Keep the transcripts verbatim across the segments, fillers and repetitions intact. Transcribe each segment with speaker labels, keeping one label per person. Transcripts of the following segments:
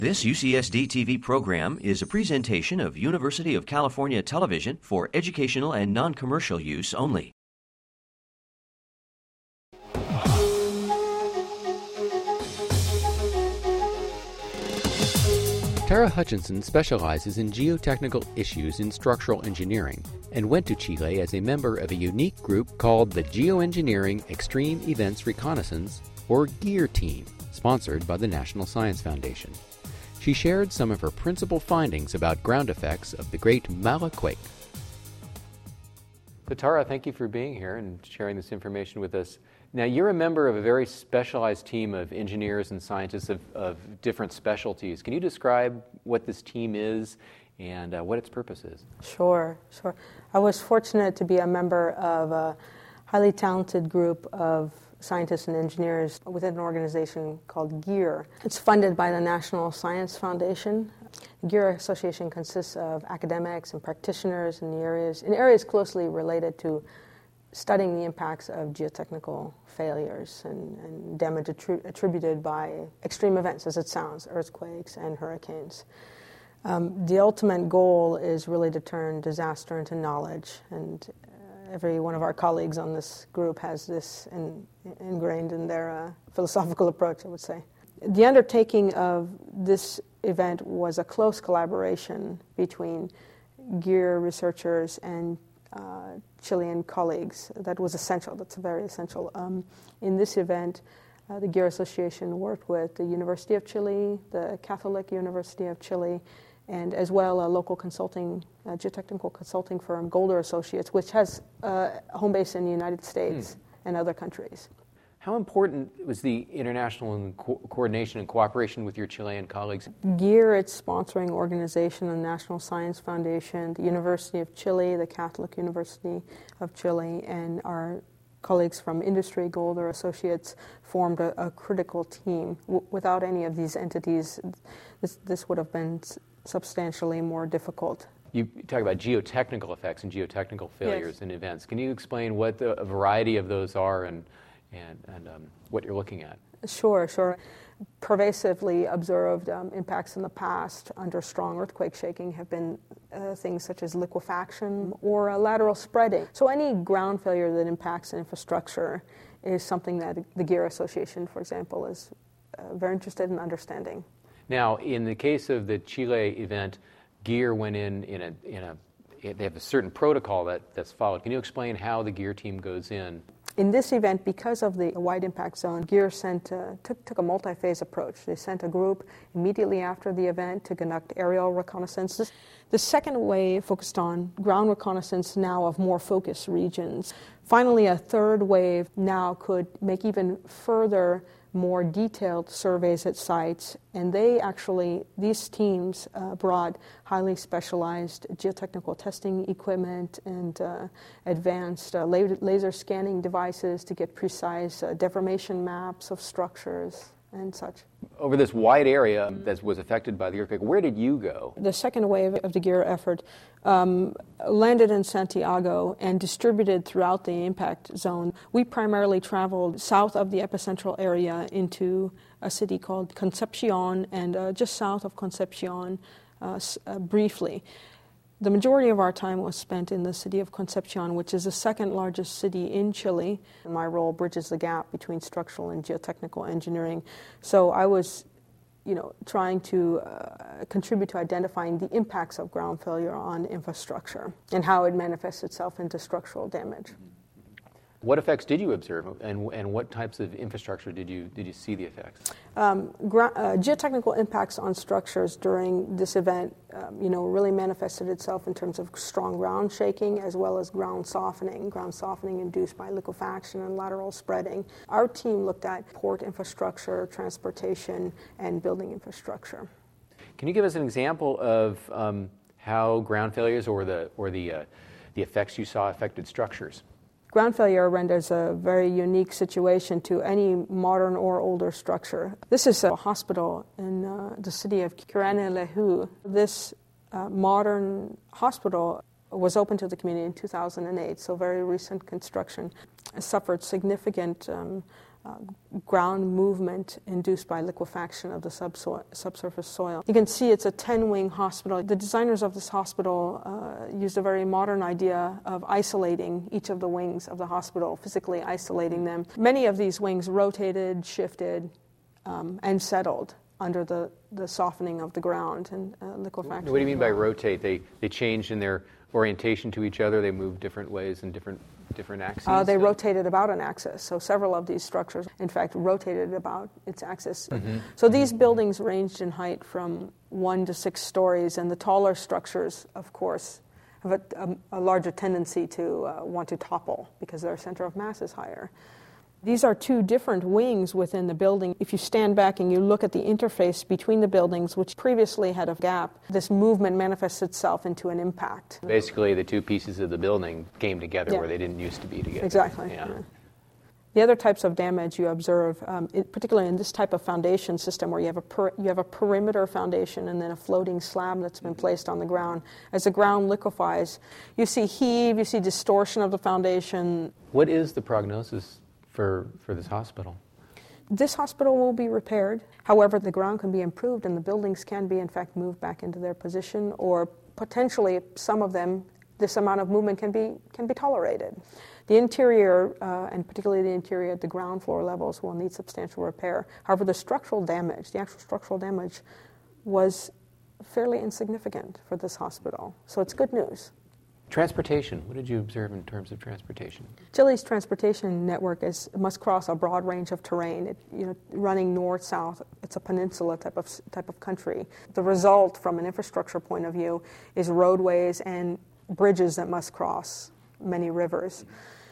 Speaker 1: This U C S D T V program is a presentation of University of California Television for educational and non-commercial use only.
Speaker 2: Tara Hutchinson specializes in geotechnical issues in structural engineering and went to Chile as a member of a unique group called the Geoengineering Extreme Events Reconnaissance, or GEAR team, sponsored by the National Science Foundation. She shared some of her principal findings about ground effects of the Great Mala quake. So Tara, thank you for being here and sharing this information with us. Now, you're a member of a very specialized team of engineers and scientists of, of different specialties. Can you describe what this team is and uh, what its purpose is?
Speaker 3: Sure, sure. I was fortunate to be a member of a highly talented group of scientists and engineers within an organization called GEAR. It's funded by the National Science Foundation. The GEAR Association consists of academics and practitioners in the areas, in areas closely related to studying the impacts of geotechnical failures and, and damage attri- attributed by extreme events, as it sounds, earthquakes and hurricanes. Um, the ultimate goal is really to turn disaster into knowledge, and uh, every one of our colleagues on this group has this in, ingrained in their uh, philosophical approach, I would say. The undertaking of this event was a close collaboration between GEAR researchers and Uh, Chilean colleagues. That was essential. That's very essential. Um, in this event, uh, the GEAR Association worked with the University of Chile, the Catholic University of Chile, and as well a local consulting, uh, geotechnical consulting firm, Golder Associates, which has uh, a home base in the United States hmm. and other countries.
Speaker 2: How important was the international and co- coordination and cooperation with your Chilean colleagues?
Speaker 3: GEAR, its sponsoring organization, the National Science Foundation, the University of Chile, the Catholic University of Chile, and our colleagues from industry, Golder Associates, formed a, a critical team. W- without any of these entities, this, this would have been s- substantially more difficult.
Speaker 2: You talk about geotechnical effects and geotechnical failures
Speaker 3: Yes.
Speaker 2: and events. Can you explain what the a variety of those are and and, and um, what you're looking at?
Speaker 3: Sure, sure. Pervasively observed um, impacts in the past under strong earthquake shaking have been uh, things such as liquefaction or uh, lateral spreading. So any ground failure that impacts infrastructure is something that the GEAR Association, for example, is uh, very interested in understanding.
Speaker 2: Now, in the case of the Chile event, GEAR went in in a, in a they have a certain protocol that, that's followed. Can you explain how the GEAR team goes in?
Speaker 3: In this event, because of the wide impact zone, GEAR sent, uh, took, took a multi-phase approach. They sent a group immediately after the event to conduct aerial reconnaissances. The second wave focused on ground reconnaissance now of more focused regions. Finally, a third wave now could make even further, more detailed surveys at sites, and they actually, these teams uh, brought highly specialized geotechnical testing equipment and uh, advanced uh, laser scanning devices to get precise uh, deformation maps of structures and such.
Speaker 2: Over this wide area that was affected by the earthquake, where did you go?
Speaker 3: The second wave of the GEAR effort um, landed in Santiago and distributed throughout the impact zone. We primarily traveled south of the epicentral area into a city called Concepcion and uh, just south of Concepcion uh, uh, briefly. The majority of our time was spent in the city of Concepcion, which is the second largest city in Chile. My role bridges the gap between structural and geotechnical engineering. So I was, you know, trying to uh, contribute to identifying the impacts of ground failure on infrastructure and how it manifests itself into structural damage.
Speaker 2: What effects did you observe, and and what types of infrastructure did you did you see the effects?
Speaker 3: Um, gra- uh, geotechnical impacts on structures during this event, um, you know, really manifested itself in terms of strong ground shaking as well as ground softening. Ground softening induced by liquefaction and lateral spreading. Our team looked at port infrastructure, transportation, and building infrastructure.
Speaker 2: Can you give us an example of um, how ground failures or the or the uh, the effects you saw affected structures?
Speaker 3: Ground failure renders a very unique situation to any modern or older structure. This is a hospital in uh, the city of Curanilahue. This uh, modern hospital was opened to the community in two thousand eight, so very recent construction. It suffered significant um, uh, ground movement induced by liquefaction of the subsoil, subsurface soil. You can see it's a ten-wing hospital. The designers of this hospital uh, used a very modern idea of isolating each of the wings of the hospital, physically isolating them. Many of these wings rotated, shifted, um, and settled under the, the softening of the ground and uh, liquefaction.
Speaker 2: What do you mean by rotate? They they changed in their orientation to each other? They moved different ways and different different axes?
Speaker 3: Uh, they rotated about an axis. So several of these structures, in fact, rotated about its axis. Mm-hmm. So these mm-hmm. buildings ranged in height from one to six stories, and the taller structures, of course, have a, a, a larger tendency to uh, want to topple because their center of mass is higher. These are two different wings within the building. If you stand back and you look at the interface between the buildings, which previously had a gap, this movement manifests itself into an impact.
Speaker 2: Basically, the two pieces of the building came together
Speaker 3: yeah.
Speaker 2: where they didn't used to be together.
Speaker 3: Exactly.
Speaker 2: Yeah.
Speaker 3: Yeah. The other types of damage you observe, um, it, particularly in this type of foundation system where you have a per, you have a perimeter foundation and then a floating slab that's been placed on the ground. As the ground liquefies, you see heave, you see distortion of the foundation.
Speaker 2: What is the prognosis for, for this hospital?
Speaker 3: This hospital will be repaired. However, the ground can be improved and the buildings can be, in fact, moved back into their position, or potentially some of them, this amount of movement can be can be tolerated. The interior, uh, and particularly the interior at the ground floor levels, will need substantial repair. However, the structural damage, the actual structural damage, was fairly insignificant for this hospital. So it's good news.
Speaker 2: Transportation. What did you observe in terms of transportation?
Speaker 3: Chile's transportation network is must cross a broad range of terrain. It, you know, running north south. It's a peninsula type of type of country. The result, from an infrastructure point of view, is roadways and bridges that must cross many rivers.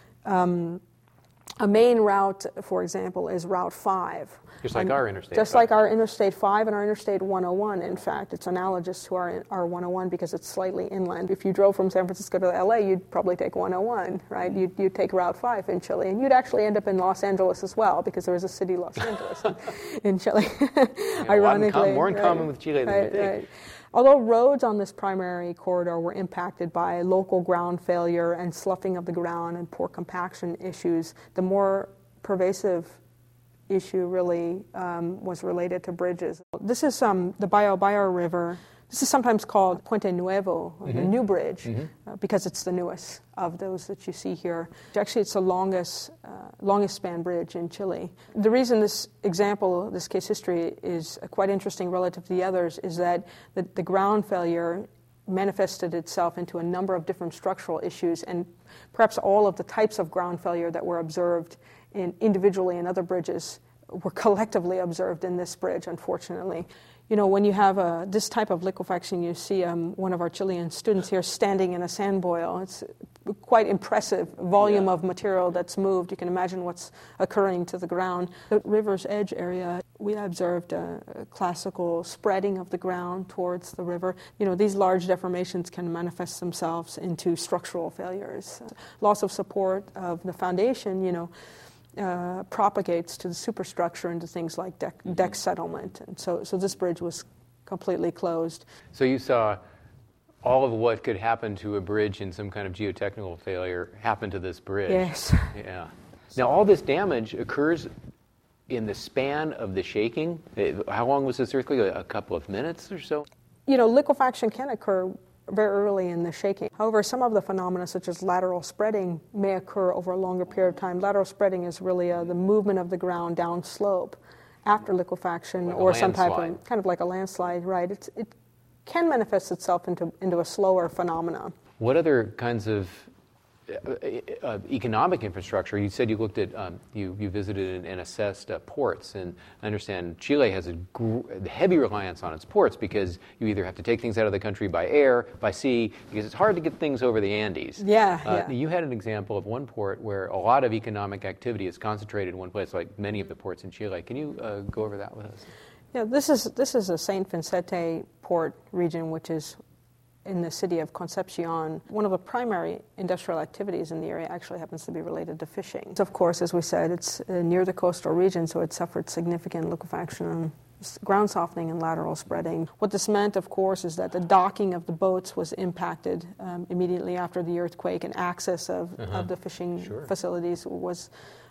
Speaker 3: Um, a main route, for example, is Route five.
Speaker 2: Just like
Speaker 3: um,
Speaker 2: our Interstate
Speaker 3: Just
Speaker 2: five.
Speaker 3: like our Interstate five and our Interstate one oh one, in fact. It's analogous to our, our one oh one because it's slightly inland. If you drove from San Francisco to L A, you'd probably take one oh one, right? You'd, you'd take Route five in Chile. And you'd actually end up in Los Angeles as well because there is a city, Los Angeles, in, in Chile.
Speaker 2: Yeah,
Speaker 3: Ironically.
Speaker 2: in com- more in
Speaker 3: right,
Speaker 2: common with Chile than
Speaker 3: right,
Speaker 2: you think.
Speaker 3: Right. Although roads on this primary corridor were impacted by local ground failure and sloughing of the ground and poor compaction issues, the more pervasive issue really um, was related to bridges. This is um, the Biobío River. This is sometimes called Puente Nuevo, mm-hmm. the new bridge, mm-hmm. uh, because it's the newest of those that you see here. Actually, it's the longest, uh, longest span bridge in Chile. The reason this example, this case history, is quite interesting relative to the others is that the, the ground failure manifested itself into a number of different structural issues, and perhaps all of the types of ground failure that were observed in individually in other bridges were collectively observed in this bridge, unfortunately. You know, when you have a, this type of liquefaction, you see um, one of our Chilean students here standing in a sand boil. It's quite impressive volume yeah. of material that's moved. You can imagine what's occurring to the ground. The river's edge area, we observed a, a classical spreading of the ground towards the river. You know, these large deformations can manifest themselves into structural failures. Uh, loss of support of the foundation, you know, Uh, propagates to the superstructure into things like deck, mm-hmm. deck settlement. And so, so this bridge was completely closed.
Speaker 2: So you saw all of what could happen to a bridge in some kind of geotechnical failure happen to this bridge.
Speaker 3: Yes.
Speaker 2: Yeah. Now, all this damage occurs in the span of the shaking. How long was this earthquake? A couple of minutes or so?
Speaker 3: You know, liquefaction can occur very early in the shaking. However, some of the phenomena, such as lateral spreading, may occur over a longer period of time. Lateral spreading is really uh, the movement of the ground down slope after liquefaction,
Speaker 2: like
Speaker 3: or some type of, kind of like a landslide, right? It's, it can manifest itself into, into a slower phenomena.
Speaker 2: What other kinds of uh, uh, economic infrastructure? You said you looked at, um, you, you visited and, and assessed uh, ports, and I understand Chile has a gr- heavy reliance on its ports because you either have to take things out of the country by air, by sea, because it's hard to get things over the Andes.
Speaker 3: Yeah,
Speaker 2: uh,
Speaker 3: yeah.
Speaker 2: You had an example of one port where a lot of economic activity is concentrated in one place, like many of the ports in Chile. Can you uh, go over that with us?
Speaker 3: Yeah, this is this is a Saint Vicente port region, which is in the city of Concepcion. One of the primary industrial activities in the area actually happens to be related to fishing. So of course, as we said, it's uh, near the coastal region, so it suffered significant liquefaction, ground softening, and lateral spreading. What this meant, of course, is that the docking of the boats was impacted um, immediately after the earthquake, and access of, uh-huh. of the fishing
Speaker 2: sure.
Speaker 3: facilities was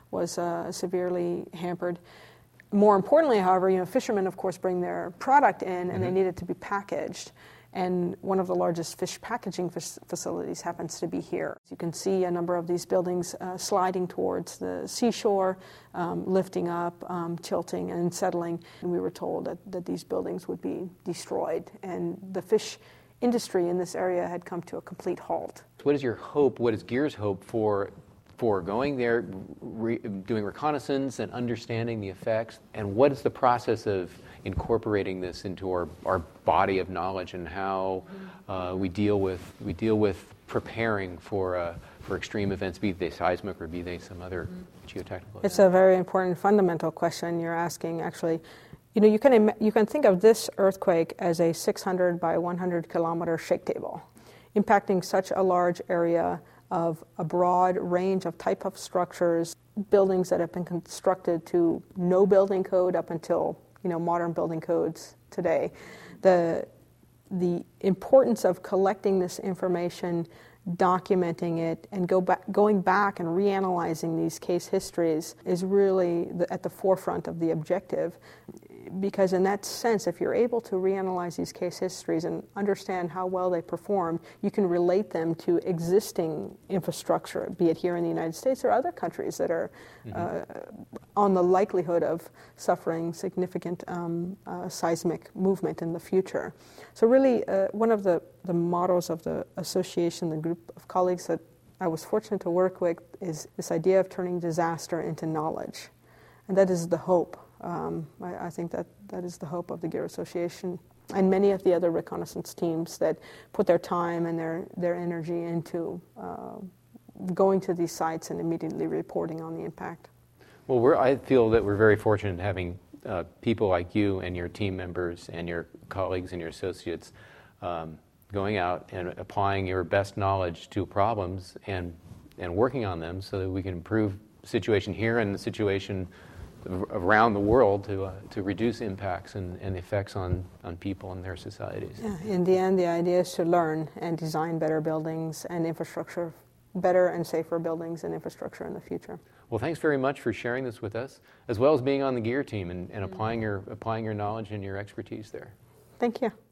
Speaker 3: was uh, severely hampered. More importantly, however, you know, fishermen, of course, bring their product in, and mm-hmm. they need it to be packaged. And one of the largest fish packaging f- facilities happens to be here. You can see a number of these buildings uh, sliding towards the seashore, um, lifting up, um, tilting, and settling. And we were told that, that these buildings would be destroyed, and the fish industry in this area had come to a complete halt.
Speaker 2: What is your hope, what is GEAR's hope for for going there, re- doing reconnaissance and understanding the effects, and what is the process of incorporating this into our, our body of knowledge, and how uh, we deal with we deal with preparing for uh, for extreme events, be they seismic or be they some other mm-hmm. geotechnical
Speaker 3: It's
Speaker 2: event?
Speaker 3: A very important fundamental question you're asking, actually. You know, you can Im- you can think of this earthquake as a six hundred by one hundred kilometer shake table, impacting such a large area of a broad range of type of structures, buildings that have been constructed to no building code up until, you know, modern building codes today. The the importance of collecting this information, documenting it, and go back, going back and reanalyzing these case histories is really the, at the forefront of the objective. Because in that sense, if you're able to reanalyze these case histories and understand how well they perform, you can relate them to existing infrastructure, be it here in the United States or other countries that are mm-hmm. uh, on the likelihood of suffering significant um, uh, seismic movement in the future. So really, uh, one of the, the mottos of the association, the group of colleagues that I was fortunate to work with, is this idea of turning disaster into knowledge. And that is the hope. Um, I, I think that that is the hope of the GEAR Association and many of the other reconnaissance teams that put their time and their, their energy into uh, going to these sites and immediately reporting on the impact.
Speaker 2: Well, we're, I feel that we're very fortunate having uh, people like you and your team members and your colleagues and your associates um, going out and applying your best knowledge to problems and, and working on them so that we can improve the situation here and the situation around the world to uh, to reduce impacts and, and effects on, on people and their societies.
Speaker 3: Yeah, in the end, the idea is to learn and design better buildings and infrastructure, better and safer buildings and infrastructure in the future.
Speaker 2: Well, thanks very much for sharing this with us, as well as being on the GEAR team and, and applying your applying your knowledge and your expertise there.
Speaker 3: Thank you.